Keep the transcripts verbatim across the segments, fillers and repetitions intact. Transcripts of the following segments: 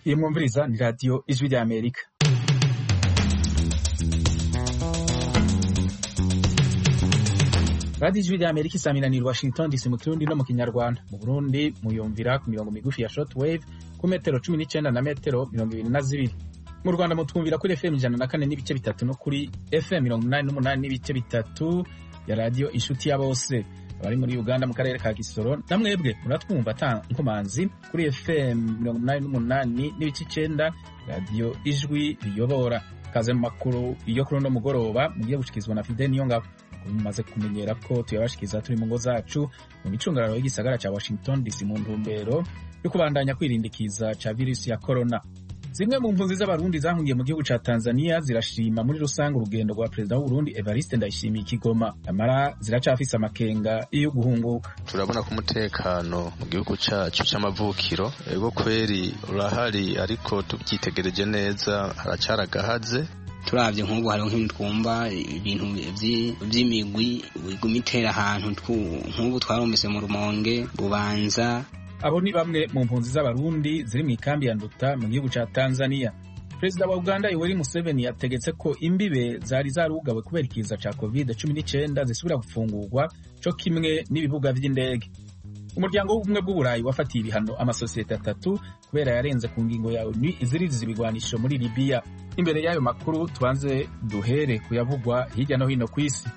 Iyi mwumviriza ni radio Ijwi rya Amerika. Radio Ijwi rya Amerika isaminanira i Washington D C mu Kirundi no mu Kinyarwanda. Mu Burundi muyumvira ku mirongo migufi ya shortwave ku metero cumi n'icenda na metero mirongo ibiri na zibiri. Mu Rwanda mutwumvira kuri F M ijana na kane n'ibice bitatu no kuri F M mirongo umunani n'umunani n'ibice bitatu ya radio Inshuti ya Bose. Abari muri Uganda mu karere ka Gisoro namwebwe muratwumva ta nkomanzi kuri F M mirongo umunani n'umunani n'ibice icenda radio Ijwi riyobora. Kaze mu makuru iyo kuri no mugoroba mugiye gushikizwa na Fidel Niyongabo. Mumaze kumenyera ko tuyabashikiza turi mu ngo zacu mu micungararo y'igisagara ca Washington D C mu ntumbero yo kubandanya kwirindikiza ca virusi ya corona. Zimwe mu mpunzi z'abarundi zahungiye mu gihugu ca Tanzania zirashima muri rusange urugendo rwa Perezida w'u Burundi Evariste Ndayishimiye Kigoma, amara ziracafise amakenga iyo guhunguka. Turabona ko umutekano mu gihugu cacu c'amavukiro ego kweri urahari, ariko tubyitegereje neza haracaragahaze. Turavye nk'ubu hariho nk'intwumba ibintu vy'imigwi iguma itera ahantu nk'ubu twarumvise mu Rumonge, Bubanza. Abo ni bamwe mu mpunzi z'abarundi ziri mu ikambi ya Nduta mu gihugu ca Tanzania. Perezida wa Uganda Yoweri Museveni yategetse ko imbibe zari zarugawe kubera ikiza ca covid cumi n'icenda zisubira gufungurwa co kimwe n'ibibuga vy'indege. Umuryango w'ubumwe bw'Uburayi wafatiye ibihano amasosiyete atatu kubera yarenze ku ngingo ya O N U iziririza ibigwanisho muri Libya. Imbere y'ayo makuru tubanze duhere kuyavugwa hirya no hino kw'isi.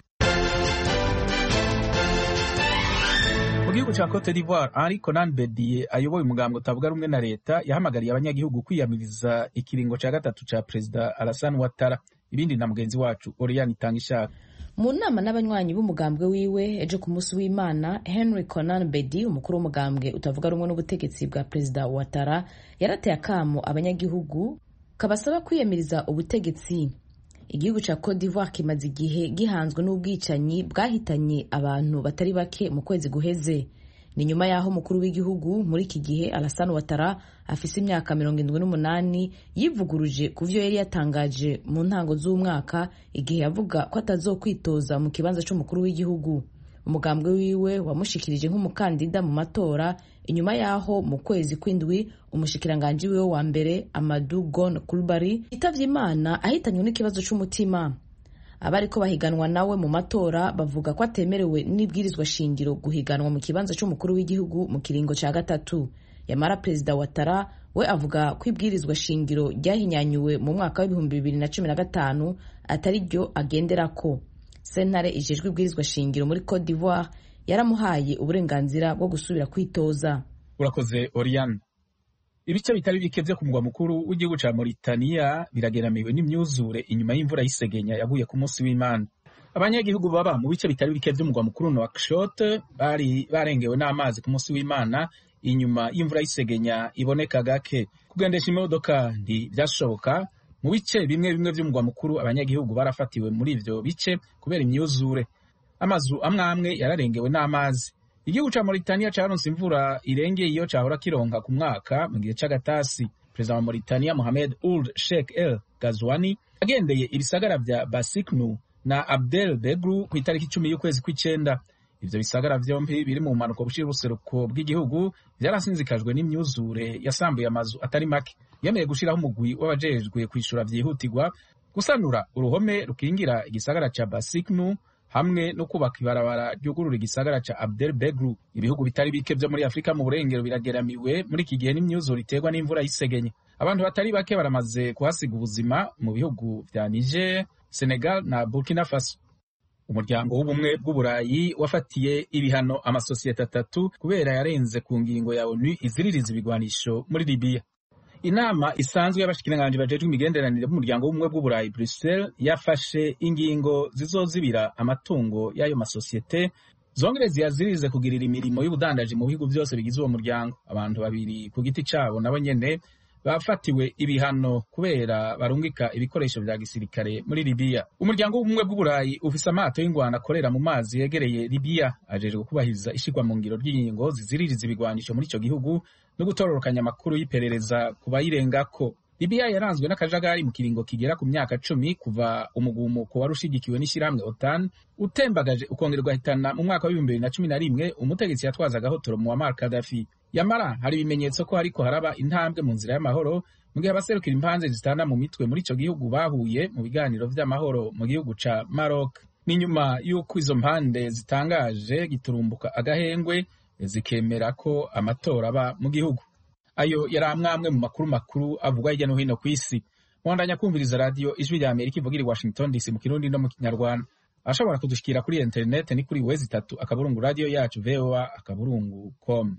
Mu gihugu ca Cote d'Ivoire, Henri Konan Bedie ayoboye umugambwe utavuga rumwe na leta yahamagariye abanyagihugu kwiyamiriza ikiringo ca gatatu ca Perezida Alassane Ouattara. Ibindi na mugenzi wacu Oriane Itangishaka. Mu nama n'abanywanyi b'umugambwe wiwe ejo ku munsi w'Imana, Henri Konan Bedie umukuru w'umugambwe utavuga rumwe n'ubutegetsi bwa Perezida Ouattara yarateye akamo abanyagihugu kabasaba kwiyamiriza ubutegetsi. Igihugu ca Cote d'Ivoire kimaze igihe gihanzwe n'ubwicanyi bwahitanye abantu batari bake mu kwezi guheze. Ni nyuma yaho mukuru w'igihugu muri iki gihe Alassane Ouattara afise imyaka mirongo indwi n'umunani yivuguruje ku vyo yari yatangaje mu ntango z'umwaka igihe yavuga ko atazokwitoza mu kibanza c'umukuru w'igihugu. Umugambwe wiwe wamushikirije nk'umukandida mu matora inyuma yaho mu kwezi kw'indwi umushikiranganje wiwe wa mbere Amadou Gon Coulibaly yitavye Imana ahitanywe n'ikibazo c'umutima. Abariko bahiganwa nawe mu matora bavuga ko atemerewe n'ibwirizwa shingiro guhiganwa mu kibanza c'umukuru w'igihugu mu kiringo ca gatatu. Yamara Perezida Ouattara we avuga ko ibwirizwa shingiro ryahinyanyuwe mu mwaka w'ibihumbi bibiri na cumi na gatanu atari ryo agenderako. Sentare ijejwe ibwirizwa shingiro muri Cote d'Ivoire yaramuhaye uburenganzira bwo gusubira kwitoza. Urakoze Oriane. Ibice bitari bike vyo ku mugwa mukuru w'igihugu ca Mauritania birageramiwe n'imyuzure inyuma y'imvura y'isegenya yaguye ku munsi w'Imana. Abanyagihugu baba mu bice bitari bike vy'umugwa mukuru Nouakchott bari barengewe n'amazi ku munsi w'Imana inyuma y'imvura y'isegenya iboneka gake. Kugendesha imodoka ndi vyashoboka mu bice bimwe bimwe vy'umugwa mukuru. Abanyagihugu barafatiwe muri ivyo bice kubera imyuzure. Amazu amwe amwe yararengewe n'amazi. Igihugu ca Mauritania caronse imvura irengeye iyo cahora kironka ku mwaka mu gihe c'agatasi. Perezida wa Mauritania Mohamed Ould Sheikh El Ghazouani agendeye ibisagara vya Basiknu na Abdel Begru ku itariki icumi y'ukwezi kw'icenda. Ivyo bisagara vyompi biri mu mpanuka bushira ubuseruko bw'igihugu vyarasinzikajwe n'imyuzure yasambuye amazu atari make. Yemeye gushiraho umugwi w'abajejwe kwishura vyihutirwa gusanura uruhome rukingira igisagara ca Basiknu hamwe no kubaka ibarabara ryugurura igisagara ca Abdel Begru. Ibihugu bitari bike vyo muri Afrika mu burengero birageramiwe muri iki gihe n'imyuzure iterwa n'imvura y'isegenye. Abantu batari bake baramaze kuhasiga ubuzima mu bihugu vya Niger, Senegal na Burkina Faso. Umuryango w'ubumwe bw'Uburayi wafatiye ibihano amasosiyete atatu kubera yarenze ku ngingo ya O N U iziririza ibigwanisho muri Libya. Inama isanzwe y'abashikiranganje bajejwe imigenderanire b'umuryango w'ubumwe bw'Uburayi Bruxelles yafashe ingingo zizozibira amatungo y'ayo masosiyete zongere ziyazirize kugirira imirimo y'ubudandaji mu bihugu byose bigize uwo muryango. Abantu babiri ku giti cabo nabo nyene bafatiwe ibihano kubera barungika ibikoresho vya gisirikare muri Libya. Umuryango w'ubumwe bw'Uburayi ufise amato y'ingwano akorera mu mazi yegereye Libya ajejwe kubahiriza ishigwa mu ngiro ry'ingingo ziziririza ibigwanisho muri ico gihugu no gutororokanya amakuru y'iperereza ku bayirengako. Libya yaranzwe n'akajagari mu kiringo kigera ku myaka cumi kuva umugumuko wari ushigikiwe n'ishyirahamwe OTAN utembagaje ukongera ugahitana mu mwaka w'ibihumbi bibiri na cumi na rimwe umutegetsi yatwazaga hotoro Muammar Gaddafi. Yamara hari ibimenyetso ko hariko haraba intambwe mu nzira y'amahoro mu gihe abaserukira impanze zitana mu mitwe muri ico gihugu bahuye mu biganiro vy'amahoro mu gihugu ca Maroc. Ni nyuma y'uko izo mpande zitangaje giturumbuka agahengwe zikemera ko amatora aba mu gihugu. Ayo yari amwe mu makuru makuru avugwa hirya no hino ku isi. Mwandanya kumviriza radio Ijwi rya Amerika ivugira i Washington D C mu Kirundi no mu Kinyarwanda. Ashobora kudushikira kuri internet ni kuri wezi tatu akaburungu radio yacu V O A akaburungu com.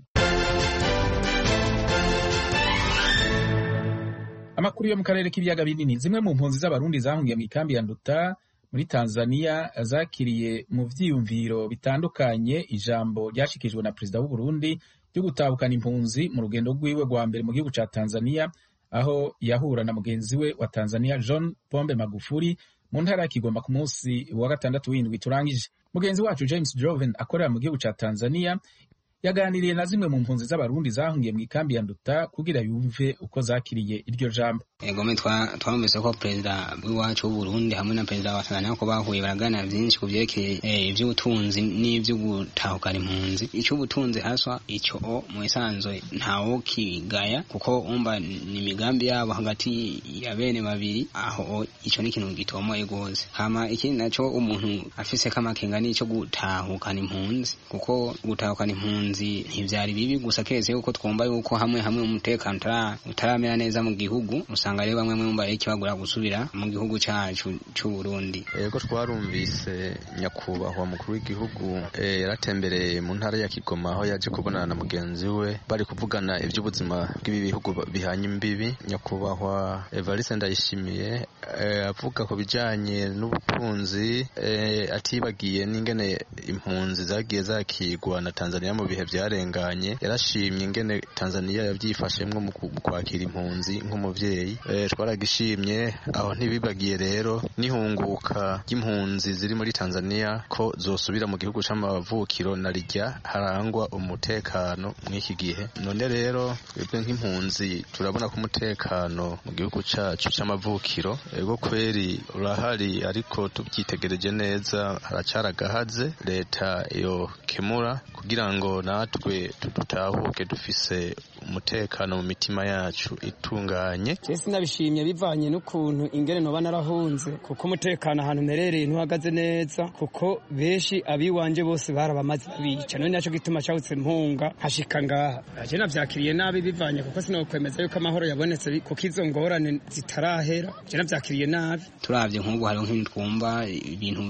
Amakuru yo mu karere k'ibiyaga binini. Zimwe mu mpunzi z'abarundi zahungiye mu ikambi ya Nduta muri Tanzania zakiriye mu vyiyumviro bitandukanye ijambo ryashikijwe na Perezida w'u Burundi ryo gutahukana impunzi mu rugendo rwiwe rwa mbere mu gihugu ca Tanzania, aho yahura na mugenzi we wa Tanzania John Pombe Magufuli mu ntara ya Kigoma ku munsi wa gatandatu w'indwi turangije. Mugenzi wacu James Joven akorera mu gihugu ca Tanzania yaganiriye na zimwe mu mpunzi z'abarundi zahungiye mu ikambi ya Nduta kugira yumve uko zakiriye iryo jambo. Ego me twa twamvise ko Perezida w'iwacu w'u Burundi hamwe na Perezida wa Tanzania ko bahuye baragana byinshi kuvyerekeye ivy'ubutunzi n'ivyo gutahukana impunzi. Ico ubutunzi haswa ico mu isanzwe ntawo kigaya kuko umba ni imigambi yabo hagati ya bene babiri, aho ico ni ikintu gitomoye gose. Hama ikindi naco umuntu afise kamakenga n'ico gutahukana impunzi, kuko gutahukana impunzi ntivyari bibi gusa keze yuko twumva yuko hamwe hamwe umutekano utaramera neza mu gihugu, usanga rero bamwe mu mbareki bagura gusubira mu gihugu cyacu cy'u Burundi. Yego twarumvise nyakubahwa mukuru w'igihugu yaratembereye mu ntara ya Kigoma aho yaje kubonana na mugenzi we bari kuvugana iby'ubuzima bw'ibi bihugu bihanye imbibi. Nyakubahwa Evariste Ndayishimiye avuga ku bijanye n'ubutunzi, atibagiye n'ingene impunzi zagiye zakigwa na Tanzania mu bihe byarenganye. Yarashimye ingene Tanzania yavyifashemwe mu kwakira impunzi nk'umuvyeyi. Twaragishimye aho ntibibagiye rero n'ihunguka ry'impunzi ziri muri Tanzania ko zosubira mu gihugu c'amavukiro na rijya harangwa umutekano mw'iki gihe. None rero twebwe nk'impunzi turabona ko umutekano mu gihugu cacu c'amavukiro ego kweri urahari, ariko tubyitegereje neza haracaragahaze. Leta yo kemura kugira ngo natwe tudutahuke dufise umutekano mu mitima yacu itunganye. Cese nabishimye bivanye n'ukuntu ingene no banarahunze, kuko umutekano ahantu merereye ntuhagaze neza, kuko beshi abiwanje bose barabamaze babica. None naco gituma cyahutse mpunga hashika ngaha. Aje navyakiriye nabi bivanye kuko sinokwemeza yuko amahoro yabonetse, kuko izo ngorane zitarahera. Je navyakiriye nabi. Turavye nk'ubu hari nk'ibintu twumva ibintu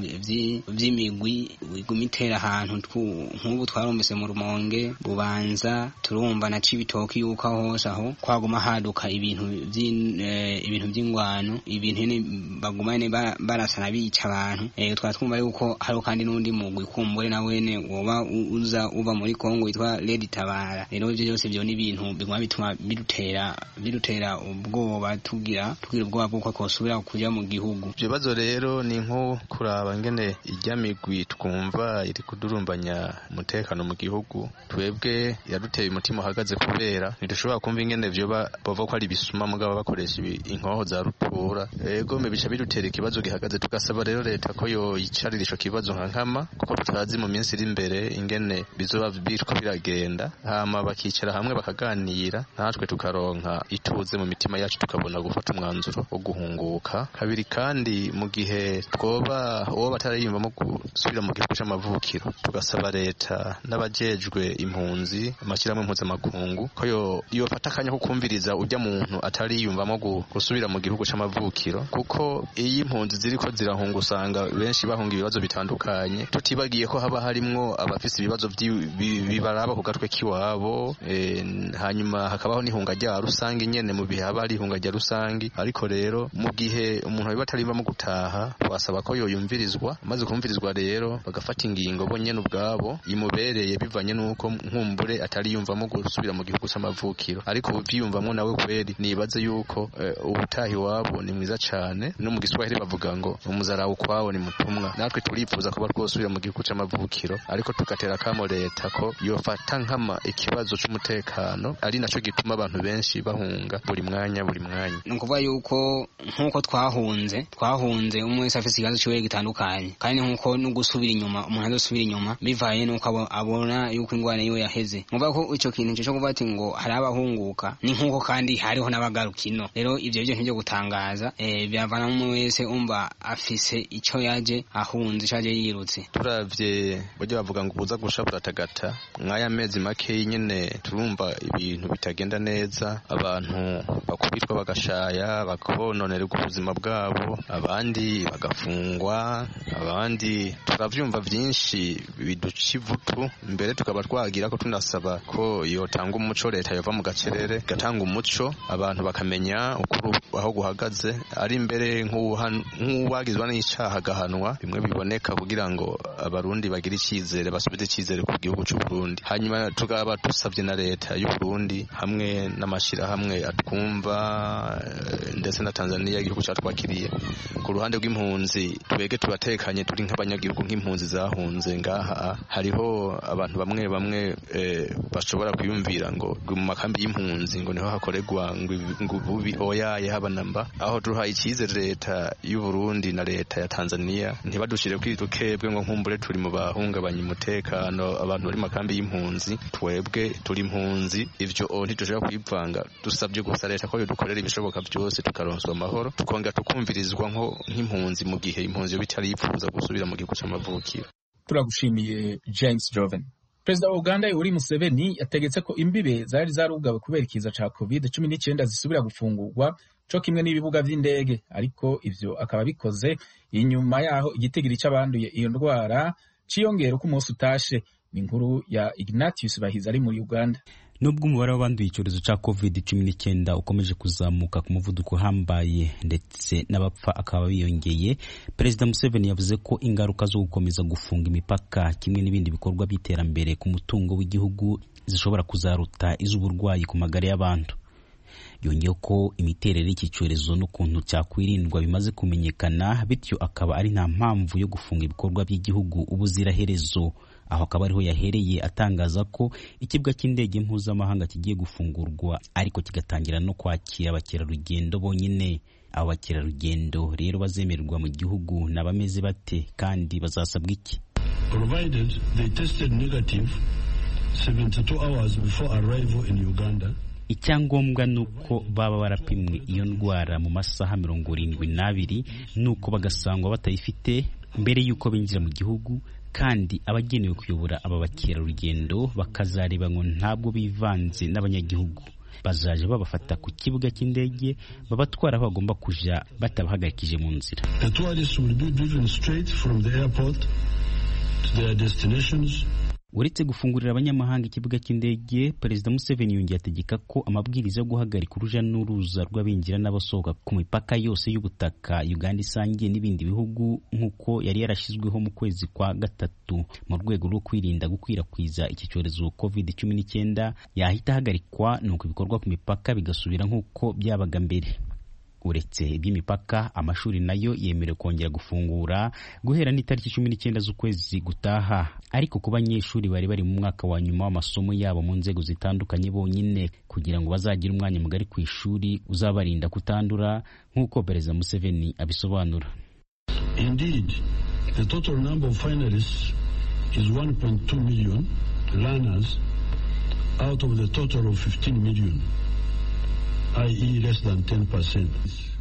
vy'imigwi wigumitera ahantu nk'ubu twarumvise mu Rumonge, Bubanza, turumva na Cibitoki yuko hose aho kwaguma haduka ibintu ibintu by'ingwano, ibintu ne bagumane barasana bica abantu. Eh twatwumva yuko hari kandi n'undi mugwi kumbure na wene woba uza uva muri Kongo witwa Lady Tabara. Rero byo byose byo ni ibintu biguma bituma bidutera bidutera ubwoba, tugira tugira ubwoba bw'uko kosubira kuja mu gihugu. Ibyo bazo rero ni nko kuraba ngene ijya migwi twumva iri kudurumbanya umutekano mu gihugu. Twebwe yaduteye umutima uhagaze kubera ntidushobora kumva ingene vyo bava ko ari bisuma mugabo bakoresha inkoho za rutura. Ego me bica bidutera ikibazo gihagaze, tugasaba rero leta ko yo yicarira ico kibazo nka nkama, kuko tutazi mu minsi iri imbere ingene bizoba bitwa biragenda, hama bakicara hamwe bakaganira natwe tukaronka ituze mu mitima yacu, tukabona gufata umwanzuro wo guhunguka. Kabiri kandi mu gihe twoba uwo batarayimvamo gusubira mu gihugu c'amavukiro, tugasaba leta n'abajejwe impunzi amashyirahamwe mpuzamakungu ko yo yofata akanya ko kumviriza ujya muntu atariyumvamo gusubira mu gihugu c'amavukiro, kuko iyi impunzi ziriko zirahunga usanga benshi bahunga ibibazo bitandukanye, tutibagiye ko haba harimwo abafise ibibazo bibaraba ku gatwe kiwabo. E, hanyuma hakabaho n'ihunga rya rusangi nyene mu bihe haba ari ihunga rya rusangi. Ariko rero mu gihe umuntu biba atarimvamo gutaha, wasaba ko yoyumvirizwa, maze kumvirizwa rero bagafata ingingo bo nyene ubwabo imubereye bivanye nuko nkumbure atari yumvamo gusubira mu gihugu c'amavukiro ariko uvyiyumvamwo nawe kweri nibaze yuko uh, ubutahi wabo ni mwiza cane no mu Giswahili bavuga ngo umuzara ukwawo ni mutumwa natwe turifuza kuba rwosubira mu gihugu c'amavukiro ariko tugatera kamo leta ko yofata nkama ikibazo c'umutekano ari naco gituma abantu benshi bahunga buri mwanya buri mwanya ni ukuvuga yuko nk'uko twahunze twahunze umwe wese afite ikibazo ciwe gitandukanye kandi nk'uko no gusubira inyuma umuntu azosubira inyuma bivaye nuko abona yuko ingwane yiwe yaheze muvuga ko ico kintu cyo kuvuga ati ngo hari abahunguka ni nk'uko kandi hariho n'abagarukino rero ivyo byo ntibyo gutangaza eh byavana umwe wese umva afise ico yaje ahunze caje yirutse turavye bajye bavuga ngo buza gusha buratagata mwaya mezi make nyene turumva ibintu bitagenda neza abantu bakubitwa bagashaya bakononerwa ubuzima bwabo abandi bagafungwa abandi turavyumva vyinshi biduca ivutu mbere tukaba twagira ko tunasaba ko yotanga umuco leta yova mu gacerere gatanga umuco abantu bakamenya ukuru aho guhagaze ari mbere nk'uwagizwa n'icaha gahanwa bimwe biboneka kugira ngo abarundi bagire icizere basubize icizere ku gihugu cy'u Burundi hanyuma tukaba dusabye na leta y'u Burundi hamwe n'amashira hamwe atwumva ndetse na Tanzania igihugu cyatwakiriye ku ruhande rw'impunzi twege tubatekanye turi nk'abanyagihugu nk'impunzi zahunze ngaha hariho abantu bamwe bamwe e, bashobora kuyumvira ngo mu makambi y'impunzi ngo niho hakoregwa ngo bubi oyaye habanamba aho duhaye icizere leta y'u Burundi na leta ya Tanzania ntibadushire kwitukebwe ngo nkumbure turi mu bahungabanya umutekano abantu bari makambi y'impunzi twebwe turi impunzi ivyo ntitushobora kwivanga dusabye gusa leta ko yodukorera ibishoboka byose tukaronswa amahoro tukongera tukumvirizwa nko nk'impunzi mu gihe impunzi yo bitarifuza gusubira mu gihugu c'amavukiro. Turagushimiye James Joven. Perezida wa Uganda Yoweri Museveni yategetse ko imbibe zari zarugawe kubera ikiza ca covid cumi n'icyenda zisubira gufungurwa co kimwe n'ibibuga vy'indege ariko ivyo akaba bikoze inyuma yaho igitigiri c'abanduye iyo ndwara ciyongera uko umunsi utashe. Ni inkuru ya Ignatius Bahizi ari muri Uganda. Nubwo umubare w'abanduye icyorezo ca covid cumi n'icyenda ukomeje kuzamuka ku muvuduko uhambaye ndetse n'abapfa akaba biyongeye, Perezida Museveni yavuze ko ingaruka zo gukomeza gufunga imipaka kimwe n'ibindi bikorwa by'iterambere ku mutungo w'igihugu zishobora kuzaruta iz'uburwayi ku magara y'abantu. Yongeye ko imiterere y'iki cyorezo n'ukuntu cyakwirindwa bimaze kumenyekana, bityo akaba ari nta mpamvu yo gufunga ibikorwa by'igihugu ubuziraherezo. Aho akaba ariho yahereye atangaza ko ikibuga cy'indege mpuzamahanga kigiye gufungurwa ariko kigatangira no kwakira abakerarugendo bonyine. Abo bakerarugendo rero bazemererwa mu gihugu n'abameze bate kandi bazasabwa iki? Provided they tested negative seventy-two hours before arrival in Uganda. Icyangombwa nuko baba barapimwe iyo ndwara mu masaha mirongo irindwi n'abiri nuko bagasangwa batayifite mbere yuko binjira mu gihugu, kandi abagenewe kuyobora aba bakerarugendo bakazareba ngo ntabwo bivanze n'abanyagihugu. Bazaje babafata ku kibuga cy'indege babatwara aho bagomba kuja batabahagarikije mu nzira. The tourists will be driven straight from the airport to their destinations. Uretse gufungurira abanyamahanga ikibuga cy'indege, Perezida Museveni yongeye ategeka ko amabwiriza yo guhagarika uruja n'uruza rw'abinjira n'abasohoka ku mipaka yose y'ubutaka Uganda isangiye n'ibindi bihugu nk'uko yari yarashyizweho mu kwezi kwa gatatu mu rwego rwo kwirinda gukwirakwiza iki cyorezo covid cumi n'icyenda yahita ahagarikwa, nuko ibikorwa ku mipaka bigasubira nk'uko byabaga mbere. Uretse iby'imipaka, amashuri nayo yemerewe kongera gufungura guhera n'itariki cumi n'icyenda z'ukwezi gutaha, ariko ku banyeshuri bari bari mu mwaka wa nyuma w'amasomo yabo mu nzego zitandukanye bonyine kugira ngo bazagire umwanya mugari ku ishuri uzabarinda kutandura nk'uko Perezida Museveni abisobanura. Indeed, the total number of finalists is one point two million learners out of the total of fifteen million. that is less than ten percent.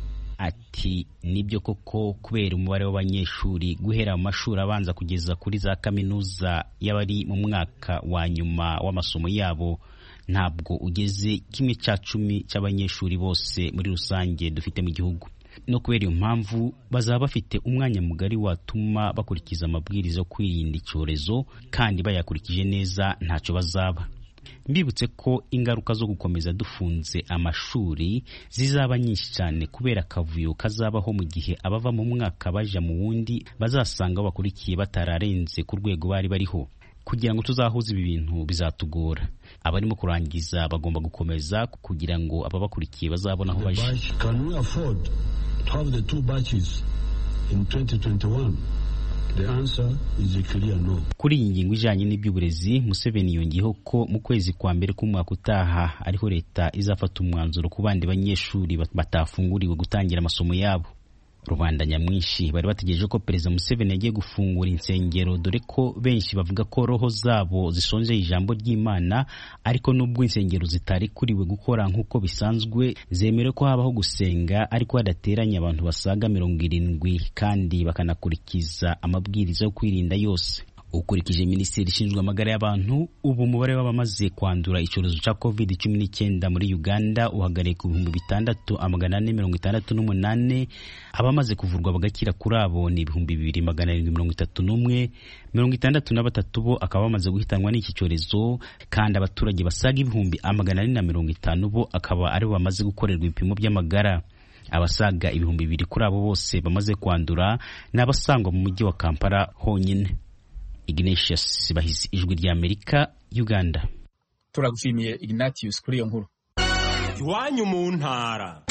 Ati nibyo koko kubera umubare w'abanyeshuri guhera mu mashuri abanza kugeza kuri za kaminuza y'abari mu mwaka wa nyuma w'amasomo yabo ntabwo ugeze kimwe cya cumi cy'abanyeshuri bose muri rusange dufite mu gihugu. No kubera iyo mpamvu bazaba bafite umwanya mugari watuma bakurikiza amabwiriza yo kwirinda icyorezo, kandi bayakurikije neza ntacyo bazaba. Mbibutse ko ingaruka zo gukomeza dufunze amashuri zizaba nyinshi cyane kubera akavuyo kazabaho mu gihe abava mu mwaka baja mu wundi bazasanga bakurikiye batararenze ku rwego bari bariho. kugira ngo tuzahuze ibi bintu bizatugora. Abarimo kurangiza bagomba gukomeza kugira ngo ababakurikiye bazabona aho baje. Can we afford to have the two batches in twenty twenty-one? The answer is a clear no. Kuri iyi ngingo ijanye n'iby'uburezi, Museveni yongeyeho ko mu kwezi kwa mbere k'umwaka utaha ariho leta izafata umwanzuro ku bandi banyeshuri batafunguriwe gutangira amasomo yabo. Rubanda nyamwinshi bari bategereje ko Perezida Museveni yagiye gufungura insengero, dore ko benshi bavuga ko roho zabo zisonje ijambo ry'Imana, ariko nubwo insengero zitari kuriwe gukora nk'uko bisanzwe, zemerewe ko habaho gusenga ariko hadateranya abantu basaga mirongo irindwi kandi bakanakurikiza amabwiriza yo kwirinda yose. Ukurikije Minisiteri ishinzwe amagara y'abantu, ubu umubare w'abamaze kwandura icyorezo cya covid cumi n'icyenda muri Uganda uhagarariye ku bihumbi bitandatu amagana ane mirongo itandatu n'umunane, abamaze kuvurwa bagakira kuri abo ni ibihumbi bibiri magana arindwi mirongo itatu n'umwe, mirongo itandatu na batatu bo akaba bamaze guhitanwa n'iki cyorezo, kandi abaturage basaga ibihumbi amagana ane na mirongo itanu bo akaba ari bo bamaze gukorerwa ibipimo by'amagara. Abasaga ibihumbi bibiri kuri abo bose bamaze kwandura n'abasangwa mu mujyi wa Kampala honyine. Ignatius Bahizi, Ijwi rya Amerika, Uganda. Turagushimiye Ignatius kuri iyo nkuru. Iwanyu mu ntara.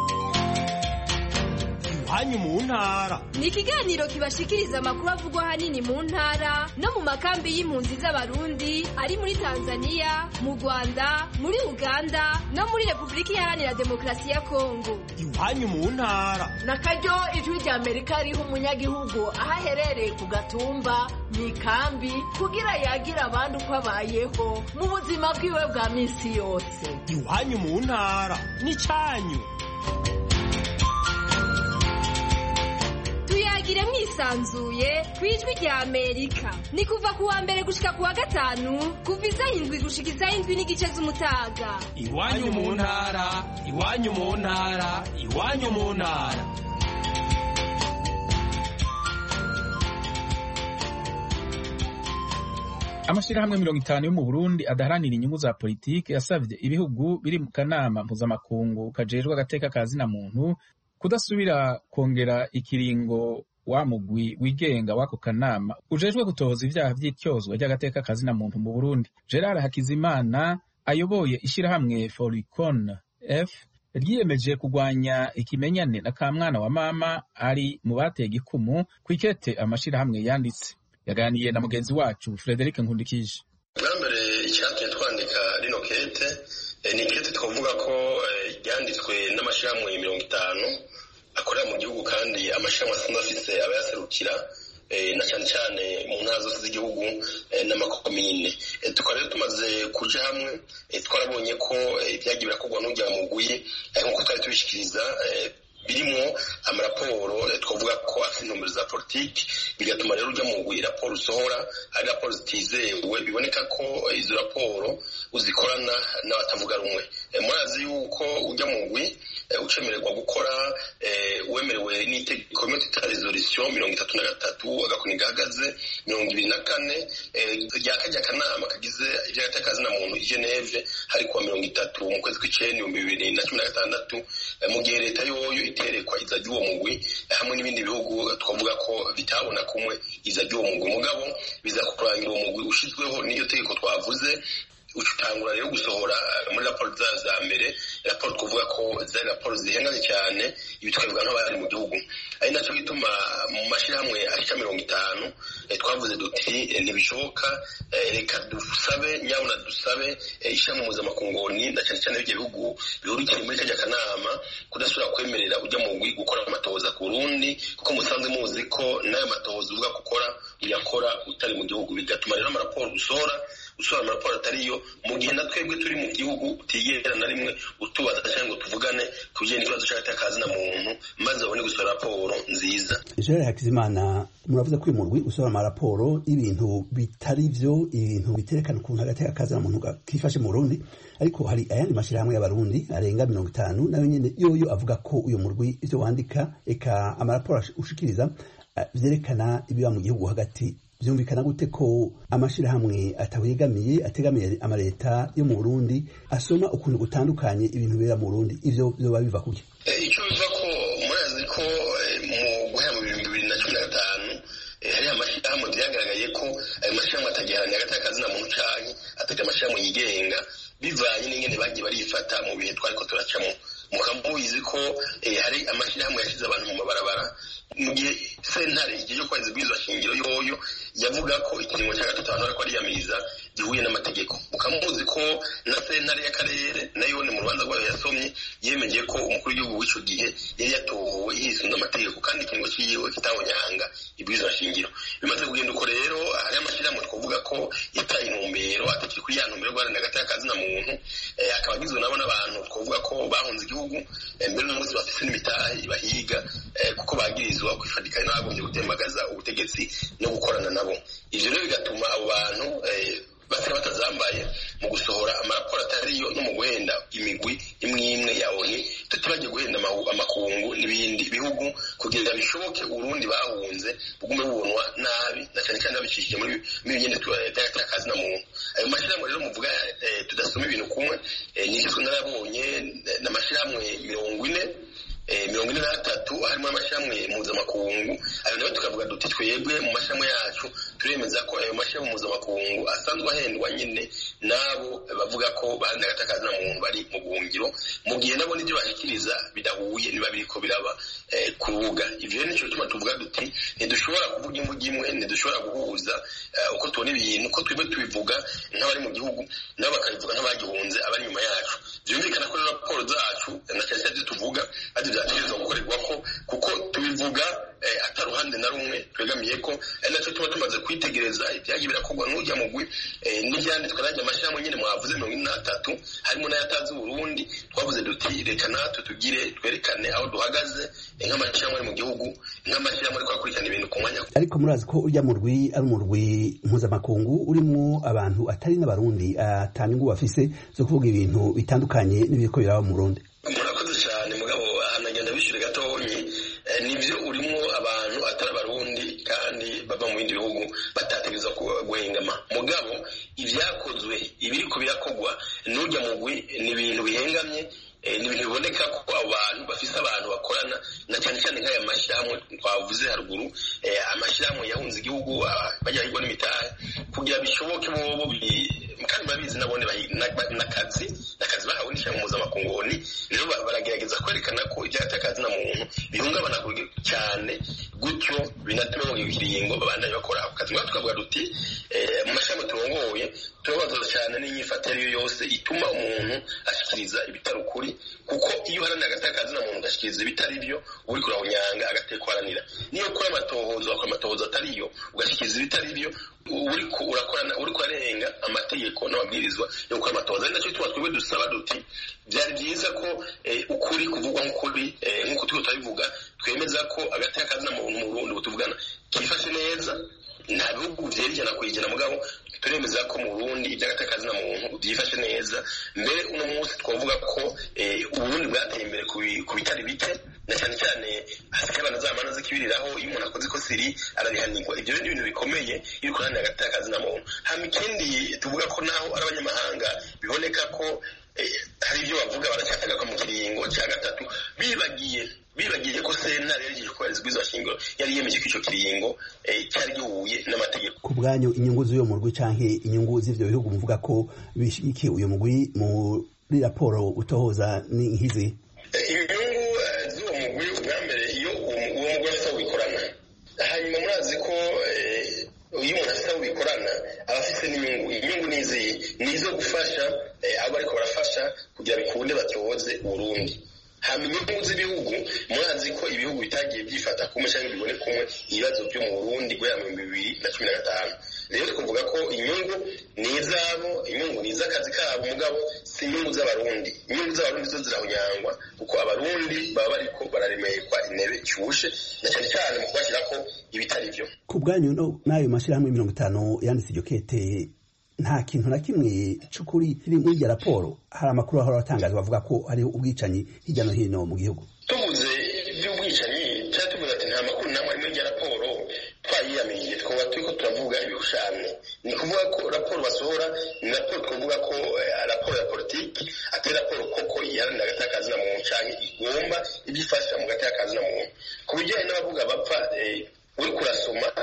Iwanyu mu ntara ni ikiganiro kibashikiriza amakuru avugwa hanini mu ntara no mu makambi y'impunzi z'abarundi ari muri Tanzania, mu Rwanda, muri Uganda no muri Repubulika Iharanira Demokarasi ya Kongo. Iwanyu mu ntara nakaryo Ijwi rya Amerika riho umunyagihugu aho aherereye ku gatumba mu ikambi kugira yagira abandi uko abayeho mu buzima bwiwe bwa minsi yose. Iwanyu mu ntara ni cyanyu. Tuyagire mwisanzuye ku Ijwi rya Amerika. Ni kuva ku wa mbere gushika ku wa gatanu kuva isaha indwi gushika isaha indwi n'igice z'umutaga. Iwanyu mu ntara, iwanyu mu ntara, iwanyu mu ntara. Amashirahamwe mirongo itanu yo mu Burundi adaharanira inyungu za politiki yasavye ibihugu biri mu kanama mpuzamakungu kajejwe agateka ka zina muntu kudasubira kongera ikiringo wa mugwi wigenga wako kanama ujejwe gutoza ivyaha vy'ityozwa ry'agateka ka zina muntu mu Burundi. Gerard Hakizimana ayoboye ishirahamwe Foricon F ryiyemeje kugwanya ikimenyane na kamwana wa mama ari mu bateye igikumu kwikete amashirahamwe yanditse. Yaganiye na mugenzi wacu Frederic Nkundikije. Bwambere icyatumye twandika rino kete ni kete twavuga ko ryanditswe n'amashirahamwe mirongo itanu akorera mu gihugu kandi amashirahamwe asanzwe afise abayaserukira na cyane cyane mu ntara zose z'igihugu n'amakomine. Tukaba rero tumaze kuja hamwe twarabonye ko ibyagiye birakorwa n'ujya mugwi nk'uko twari tubishikiriza birimo amaraporo twavuga ko afite intumbero za politiki, bigatuma rero ujya mu gwi raporo usohora ari raporo zitizewe, biboneka ko izo raporo uzikorana n'abatavuga rumwe. Murazi yuko ujya mu gwi ucemererwa gukora wemerewe n'itegeko ryitwa resolution mirongo itatu na gatatu agakoni gahagaze mirongo ibiri na kane ryakajya kanama kagize ivy'agateka zina muntu i Geneve hari kuwa mirongo itatu mu kwezi kw'icenda ibihumbi bibiri na cumi na gatandatu, mu gihe leta yoyo iterekwa iza ry'uwo mugwi hamwe n'ibindi bihugu twavuga ko bitabona kumwe iza ry'uwo mugwi, mugabo biza kurangira uwo mugwi ushizweho n'iyo tegeko twavuze ucutangura rero gusohora muri raporo za za mbere, raporo twavuga ko zari raporo zihenganye cyane ibi twavuga nk'abari mu gihugu. Ari nacyo gituma mu mashirahamwe ashika mirongo itanu twavuze duti ntibishoboka, reka dusabe nyabuna dusabe ishyirahamwe mpuzamakungu na cyane cyane ibyo bihugu bihurikiye muri kajya kanama kudasubira kwemerera ujya mu gwi gukora amatohoza ku Burundi, kuko musanze muzi ko n'ayo matohoza uvuga gukora uyakora utari mu gihugu, bigatuma rero amaraporo usohora usohora amaraporo atariyo mu gihe na twebwe turi mu gihugu utigera na rimwe utubaza cyangwa ngo tuvugane ku bijyanye n'ikibazo cy'agateka ka zina muntu maze babone gusohora raporo nziza. Gerard Hakizimana, muravuze ko uyu murwi usohora amaraporo y'ibintu bitari vyo, ibintu biterekana ukuntu agateka ka zina muntu kifashe mu Burundi, ariko hari ayandi mashirahamwe y'abarundi arenga mirongo itanu nayo nyene yoyo avuga ko uyu murwi ivyo wandika eka amaraporo ushikiriza vyerekana ibiba mu gihugu hagati. Vyumvikana gute ko amashirahamwe atawegamiye ategamiye amareta yo mu Burundi asoma ukuntu gutandukanye ibintu bera mu Burundi? Ivyo byoba biva kuki? Icyo biva ko murazi ko mu guhera mu bihumbi bibiri na cumi na gatanu hari amashyirahamwe byagaragaye ko ayo mashyirahamwe atagiharanira agateka kazina muntu canke atagira amashyirahamwe yigenga bivanye n'ingene bagiye barifata mu bihe twariko turacamo mukamubizi ko hari amashyirahamwe yashize abantu mu mabarabara mu gihe sentare igihe cyo kwezi bwizwa shingiro yoyo yavuga ko ikiringo cya gatatu abantu bariko bariyamiriza gihuye n'amategeko mukamuzi ko na sentare y'akarere nayo ni mu rubanza rwayo yasomye yemeje ko umukuru w'igihugu w'ico gihe yari yatowe yisunze amategeko kandi ikiringo ciwe kitahonyanga ibwizwa shingiro bimaze kugenda uko rero hari amashyirahamwe twavuga ko yataye intumbero atakiri kuri ya ntumbero guharanira agateka kazina muntu akaba agizwe nabo n'abantu twavuga ko bahunze igihugu mbere n'umunsi bafise n'imitahe bahiga kuko bagirizwa kwifatikanya n'abagombye gutembagaza ubutegetsi no gukorana nabo ivyo rero bigatuma abo bantu batari batazambaye mu gusohora amaraporo atariyo no mu guhenda imigwi imwe imwe ya ONU tutibagiye guhenda amakungu n'ibindi bihugu kugira bishoboke Urundi bahunze bugume bubonwa nabi na cyane cyane abicishije muri ibigende turataka kazi na muntu ayo mashyirahamwe rero muvuga tudasoma ibintu kumwe n'icyo narabonye n'amashyirahamwe mirongo ine mirongo ine n'atatu harimo amashyirahamwe mpuzamakungu ayo nayo tukavuga duti twebwe mu mashyirahamwe yacu turemeza ko ayo mashyirahamwe mpuzamakungu asanzwe ahendwa nyine nabo bavuga ko baharanira agateka kazina muntu bari mu buhungiro mu gihe nabo n'ibyo bashyikiriza bidahuye niba biriko biraba ku rubuga ivyo nico tuma tuvuga duti ntidushobora kuvuga imvugo imwe ntidushobora guhuza uko tubona ibintu uko twebwe tubivuga nk'abari mu gihugu nabo bakabivuga nk'abagihunze abari nyuma yacu byumvikana ko raporo zacu na cyane cyane tuvuga ati byategerezwa gukorerwa ko kuko tubivuga ataruhande na rumwe twegamiye ko ari nacyo tuba tumaze kwitegereza ibyagiye birakorwa n'ujya mugwi n'ibyanditswe n'ajya amashyirahamwe nyine mwavuze mirongo ine n'atatu harimo n'ayatazi Burundi twavuze duti reka natwe tugire twerekane aho duhagaze nk'amashyirahamwe mu gihugu nk'amashyirahamwe ariko akurikirana ibintu ku mwanya ariko murazi ko urya murwi ari umurwi mpuzamakungu urimo abantu atari n'abarundi atanu ngo bafise zo kuvuga ibintu bitandukanye n'ibiko biraba mu Burundi murakoze cyane mugabo ahanagenda bishyure gatonyi nivyo urimo abantu atari abarundi kandi bava mu bindi bihugu batategereza guhengama mugabo ivyakozwe ibiriko birakogwa n'urya mugwi ni ibintu bihengamye ni ibintu biboneka ko abantu bafise abantu bakorana na cyane cyane nk'aya mashyirahamwe twavuze haruguru amashyirahamwe yahunze igihugu bajya hirwa n'imitahe kugira bishoboke bobo kandi babizi nabone n'akazi n'akazi bahawe n'ishyirahamwe mpuzamakungu ONU rero baragerageza kwerekana ko iby'agateka kazina muntu bihungabana cyane gutyo binatuma mu kiringo babandanye bakora ako kazi tukavuga duti mu mashyirahamwe turongoye turabaza cyane n'inyifatire yose ituma umuntu ashikiriza ibitari ukuri kuko iyo uharanira agateka kazina muntu ugashikiriza ibitari byo uri kurahonyanga agateka uharanira niyo ukora amatohozo wakora amatohozo atariyo ugashikiriza ibitari byo uri urakorana uri kurenga amategeko n'amabwirizwa yo gukora amatohoza ari nacyo tuba twebwe dusaba duti byari byiza ko ukuri kuvugwa nk'ukuri nk'uko turiko turabivuga twemeza ko agateka kazina muntu mu Burundi butuvugana kifashe neza nta bihugu vyerekana kuyigena mugabo turemeza ko mu Burundi iby'agateka kazina muntu byifashe neza mbere uno munsi twavuga ko Uburundi bwateye imbere ku bitari bike na cyane cyane hasigaye abantu zamana zikibiriraho iyo umuntu akoze ko siri arabihanirwa ibyo ni ibintu bikomeye iyo ukorana agateka kazina muntu hama ikindi tuvuga ko naho ari abanyamahanga biboneka ko hari ibyo bavuga baracyatega mu kiringo cya gatatu bibagiye bibagiye ko sentare yari igikoreza bwiza shingiro yari yemeje ko ico kiringo cyari gihuye n'amategeko ku bwanyu inyungu z'uyo murwi canke inyungu z'ivyo bihugu muvuga ko bishigikiye uyo murwi muri raporo utohoza ni nkizi inyungu z'uwo murwi ubwambere iyo uwo murwi afite wikorana hanyuma murazi ko iyo umuntu afite wikorana aba afite n'inyungu inyungu nizi nizo gufasha abo ariko barafasha kugira bikunde batohoze Burundi hama inyungu z'ibihugu murazi ko ibihugu bitagiye byifata kumwe cyangwa bibone kumwe ibibazo byo mu Burundi guhera mu bibiri na cumi na gatanu rero twavuga ko inyungu ni izabo inyungu ni iz'akazi kabo mugabo si inyungu z'abarundi inyungu z'abarundi zo zirahonyangwa kuko abarundi baba bariko bararemekwa intebe cyushe na cyane cyane mu kubashyirako ibitari byo ku bwanyu n'ayo mashyirahamwe mirongo itanu yanditse iryo kete nta kintu na kimwe c'ukuri kiri muri iyo raporo hari amakuru ahora atangazwa bavuga ko hariho ubwicanyi hirya no hino mu gihugu tuvuze iby'ubwicanyi cyangwa tuvuze ati nta makuru namwe ari muri iyo raporo twayiyamiriye twaba turiko turavuga ibihushane ni kuvuga ko raporo basohora ni raporo twavuga ko raporo ya politiki atari raporo koko iharanira agateka kazina muntu canke igomba ibyifasha mu gateka kazina muntu ku bijyanye n'abavuga bapfa uri kurasoma raporo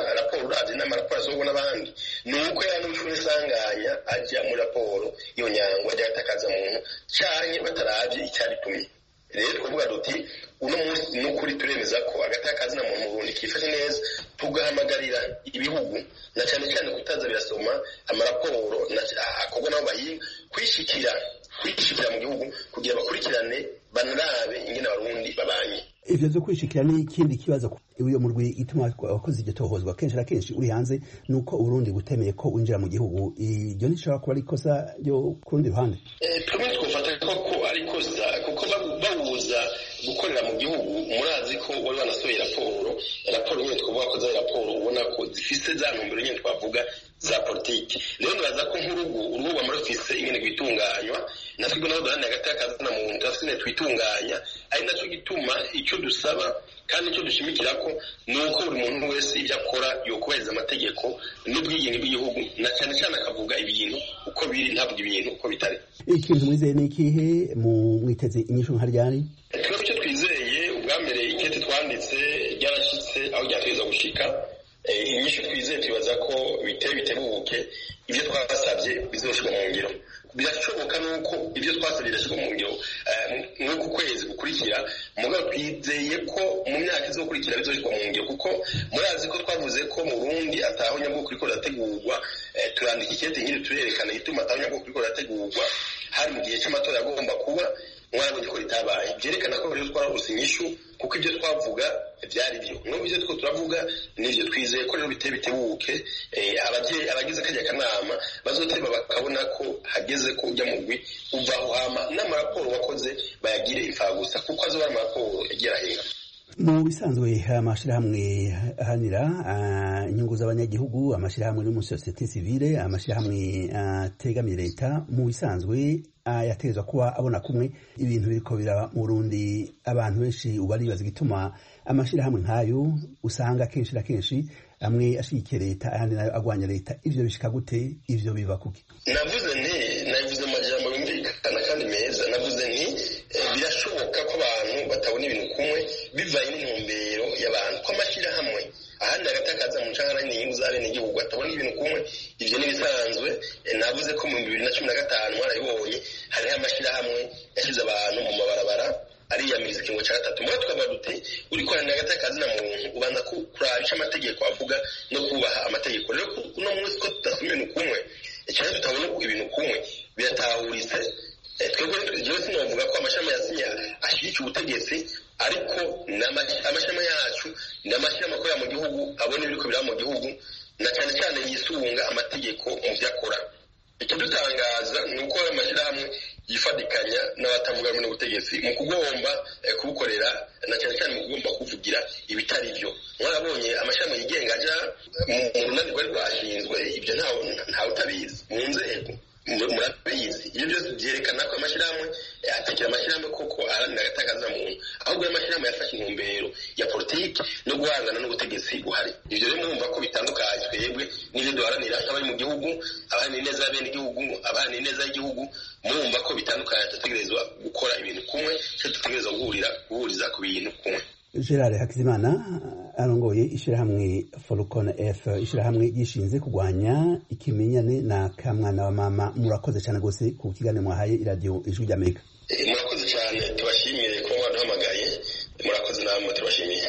uravye n'amaraporo asohorwa n'abandi ni uko yanumva isanganya ajya muri raporo iyo nyangwa ryatakaza muntu canke bataravye icyaritumye. Rero twavuga duti uno munsi n'ukuri turemeza ko agatakaza na muntu mu Burundi kifashe neza, tugahamagarira ibihugu na cyane cyane kutaza birasoma amaraporo akorwa n'abo bahinga kwishikira kwishikira mu gihugu kugira bakurikirane banarabe ingene abarundi babanye. Ivyo vyo kwishikira ni ikindi kibazo uyo murwi ituma abakozi iryo tohozwa kenshi na kenshi uri hanze nuko Urundi gutemeye ko winjira mu gihugu. Iryo nishobora kuba ari ikosa ryo kurundi ruhande. Eh tumwe twofata ko ari ikosa kuko babuza gukorera mu gihugu. Murazi ko wari wanasohoye raporo raporo nyine twavuga ko za raporo ubona ko zifise za ntumbero nyine twavuga za politiki. Rero ndaza ko nk'urugo urugo amurafise ingene gwitunganywa natwe naho dahane hagati y'akazi na muntu tafsine twitunganya ari naco gituma icyo dusaba kandi icyo dushimikira ko nuko buri muntu wese ibyo akora yokubahiriza amategeko n'ubwigenge bw'igihugu na cyane cyane akavuga ibintu uko biri ntabwo ibintu uko bitari. Ikintu mwizeye ni ikihe mu mwiteze inyishu nka ryari? Twebwe icyo twizeye ubwa mbere ikete twanditse ryarashitse aho ryateza gushika. Inyishu twizeye tubaza ko biteye bitebuke ibyo twasabye bizoshirwa mu ngiro. Birashoboka nuko ibyo twasabye birashirwa mu ngiro nk'uko kwezi gukurikira mugabo twizeye ko mu myaka izokurikira bizoshirwa mu ngiro kuko murazi ko twavuze ko mu Burundi ataho nyabwo kuriko rategurwa. Turandika ikete nkiri turerekana ituma ataho nyabwo kuriko rategurwa hari mu gihe cy'amatora agomba kuba mwabonye ko ritabaye. Byerekana ko rero twararuse inyishu kuko ibyo twavuga byari byo no byo two turavuga nivyo twizeye ko rero biteye bitebuke. Abavyeyi abagize kajya kanama bazoteba bakabona ko hageze ko ujya mugwi uvaho hama n'amaraporo wakoze bayagire ifagusa kuko azoba amaraporo yagera hera. Mu bisanzwe amashirahamwe ahanira inyungu z'abanyagihugu, amashirahamwe no mu societe civile, amashirahamwe ategamiye leta mu bisanzwe yategezwa kuba abona kumwe ibintu biriko biraba mu Burundi. Abantu benshi ubaribaza gituma amashirahamwe nkayo usanga kenshi na kenshi amwe ashikiye leta ayandi nayo agwanya leta. Ivyo bishika gute? Ivyo biva kuki? Navuze nti navuze amajambo yumvikana kandi meza. Navuze nti birashoboka ko abantu batabona ibintu kumwe bivaye n'intumbero y'abantu ko amashirahamwe ahandi agatakaza mu ncangana n'inyungu z'abene igihugu batabona ibintu kumwe. Ivyo ni bisanzwe. Navuze ko mu bibiri na cumi na gatanu warayibonye hariho amashirahamwe yashize abantu mu mabarabara ariyamiriza ikingo cya gatatu. Mwa tukavuga dute uriko arana agatakaza na muntu ubanza kurabisha amategeko avuga no kubaha amategeko. Rero uno munsi ko tudasomye ibintu kumwe cyane tutabona ibintu kumwe biratahuritse. Twebwe twigeze sinovuga ko amashami yasinya ashyigikiye ubutegetsi ariko amashami yacu n'amashami akorera mu gihugu abona ibiriko biraba mu gihugu na cyane cyane yisunga amategeko mu vyakora. Ikidutangaza ni uko amashirahamwe yifadikanya n'abatavuga rumwe n'ubutegetsi mu kugomba kubukorera na cyane cyane mu kugomba kuvugira ibitari byo. Mwarabonye amashirahamwe yigenga aja mu runani rwari rwashinzwe ibyo ntawe ntawe utabizi mu nzego murabizi. Ibyo byose byerekana ko amashirahamwe atakira amashirahamwe koko aharanira agatakaza muntu ahubwo amashirahamwe yafashe intumbero ya politiki no guhangana n'ubutegetsi buhari. Ivyo rero mwumva ko bitandukanye twebwe n'ibyo duharanira abari mu gihugu, abaharanira neza y'abene igihugu, abaharanira neza y'igihugu. Mwumva ko bitandukanye tutegerezwa gukora ibintu kumwe cyo tutegerezwa guhurira guhuriza ku bintu kumwe. Gerard Hakizimana arongoye ishirahamwe Falcon F, ishirahamwe gishinze kugwanya ikimenyane na kamwana wa mama. Murakoze cyane gose ku kiganiro mwahaye iradio Ijwi ry'Amerika. Murakoze cyane, tubashimire ko mwaduhamagaye. Murakoze namwe tubashimiye.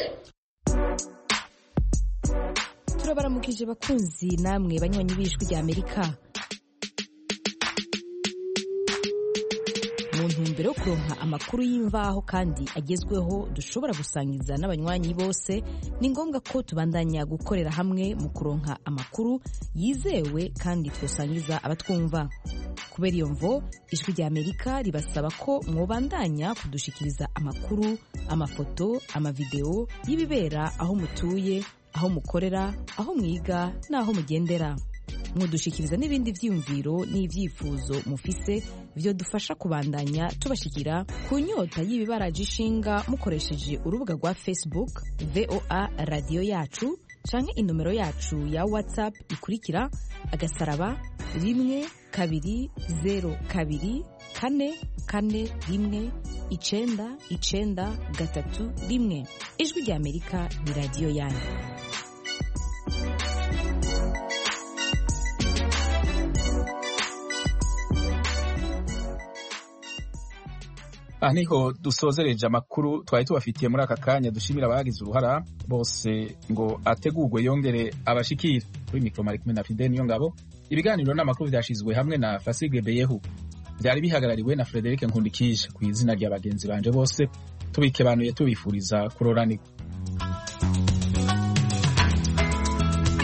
Turabaramukije bakunzi namwe banywanyi b'Ijwi ry'Amerika. Mu ntumbero yo kuronka amakuru y'imvaho kandi agezweho dushobora gusangiza n'abanywanyi bose, ni ngombwa ko tubandanya gukorera hamwe mu kuronka amakuru yizewe kandi twosangiza abatwumva. Kubera iyo mvo, Ijwi ry'Amerika ribasaba ko mwobandanya kudushikiriza amakuru, amafoto, amavideo y'ibibera aho mutuye, aho mukorera, aho mwiga n'aho mugendera. Mudushikiriza n'ibindi vyiyumviro n'ivyifuzo mufise vyo dufasha kubandanya tubashikira ku nyota y'ibibaraje ishinga mukoresheje urubuga rwa Facebook V O A Radio Yacu canke inomero yacu ya WhatsApp ikurikira agasaraba rimwe kabiri zero kabiri kane kane rimwe icenda icenda gatatu rimwe. Ijwi ry'Amerika ni radio yanyu. aha niho dusozereje amakuru twari tubafitiye muri aka kanya. Dushimira abagize uruhara bose ngo ategurwe yongere abashikire. Kuri mikoro mari kumwe na Fidel Niyongabo. Ibiganiro n'amakuru byashizwe hamwe na Fasige Beyehu, byari bihagarariwe na Frederic Nkundikije. Ku izina rya bagenzi banje bose tubikebanuye tubifuriza kuroranirwa.